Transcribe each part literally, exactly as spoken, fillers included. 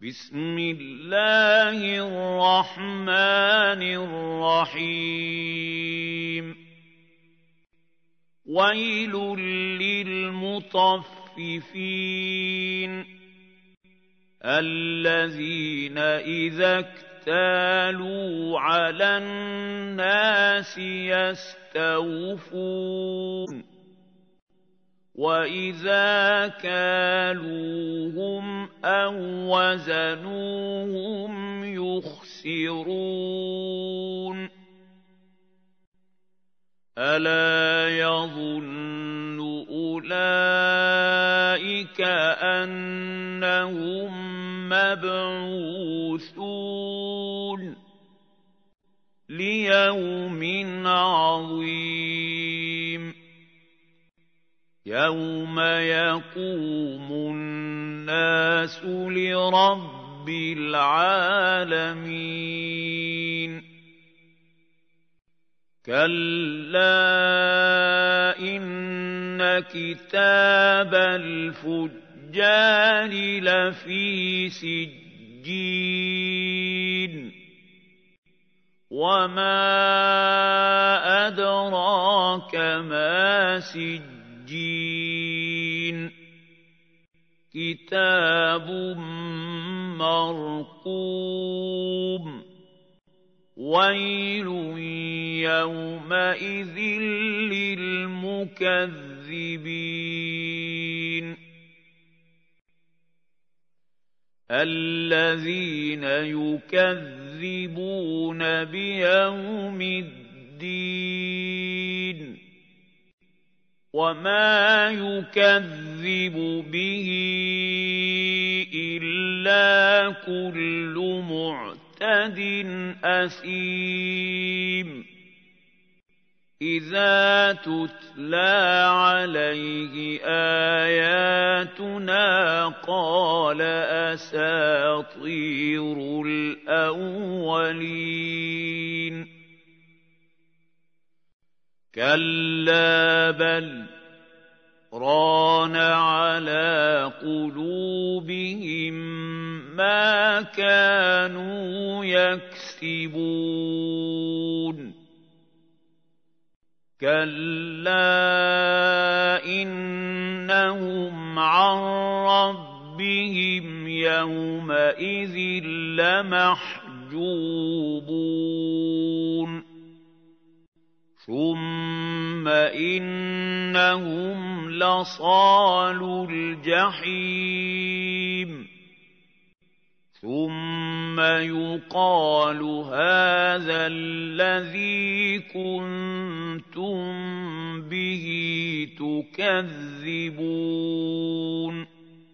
بسم الله الرحمن الرحيم ويل للمطففين الذين إذا اكتالوا على الناس يستوفون وإذا كالوهم أو وزنوهم يخسرون ألا يظن أولئك أنهم مبعوثون ليوم عظيم يوم يقوم الناس لرب العالمين كلا إن كتاب الفجار لفي سجين وما أدراك ما سجين كتاب مرقوم ويل يومئذ للمكذبين الذين يكذبون بيوم الدين وما يكذب به إلا كل معتد أثيم إذا تتلى عليه آياتنا قال أساطير الأولين كلا بل ران على قلوبهم ما كانوا يكسبون كلا إنهم عن ربهم يومئذ لمحجوبون ثم إنهم لصالو الجحيم ثم يقال هذا الذي كنتم به تكذبون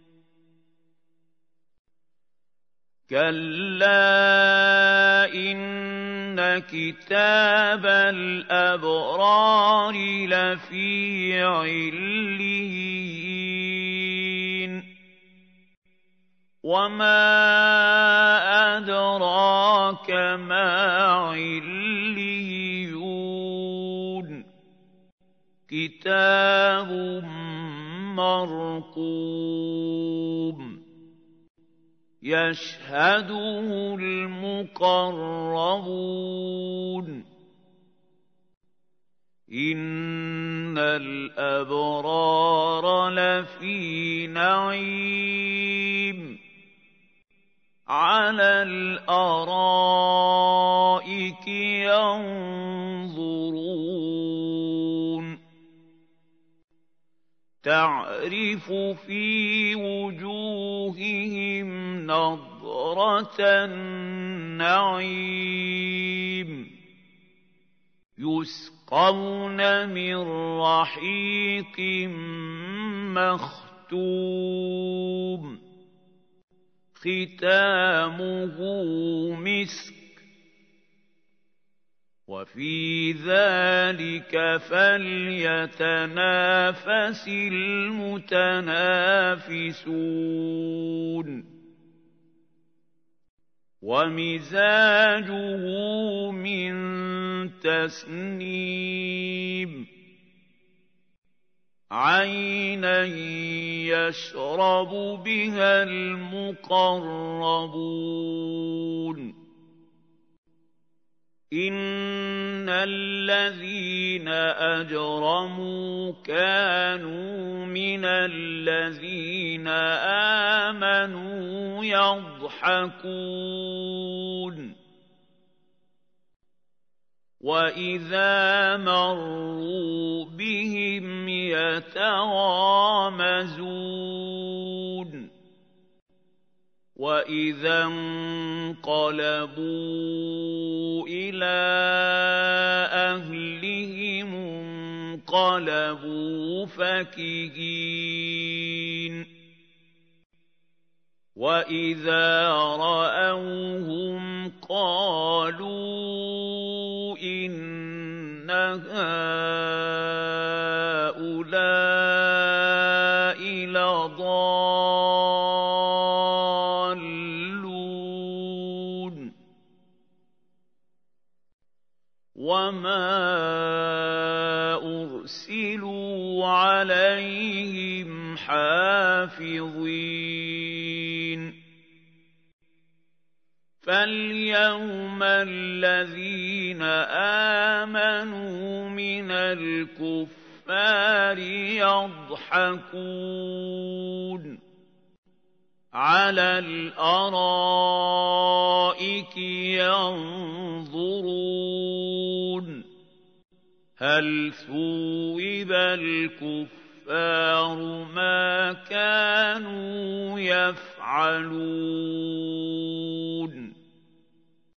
كلا إن كتاب الأبرار لفي عليين وما أدراك ما عليون كتاب مرقوم يشهده المقربون إن الأبرار لفي نعيم على الأرائك ينظرون تعرف في وجوههم نضرة النعيم يسقون من رحيق مختوم ختامه مسك وفي ذلك فليتنافس المتنافسون ومزاجه من تسنيم عَيْنًا يَشْرَبُ بِهَا الْمُقَرَّبُونَ إِنَّ الَّذِينَ أَجْرَمُوا كَانُوا مِنَ الَّذِينَ آمَنُوا يَضْحَكُونَ وَإِذَا مَرُّوا بِهِمْ يَتَغَامَزُونَ وَإِذَا انقَلَبُوا إِلَىٰ أَهْلِهِمُ انقَلَبُوا فَكِهِينَ وَإِذَا رَأَوْهُمْ قَالُوا إِنَّ هَٰؤُلَاءِ لَضَالُّونَ وَمَا أُرْسِلُوا عَلَيْهِمْ حَافِظِينَ فَالْيَوْمَ الَّذِينَ آمَنُوا مِنَ الْكُفَّارِ يَضْحَكُونَ عَلَى الْأَرَائِكِ يَنظُرُونَ هَلْ ثُوِّبَ الْكُفَّارُ مَا كَانُوا يَفْعَلُونَ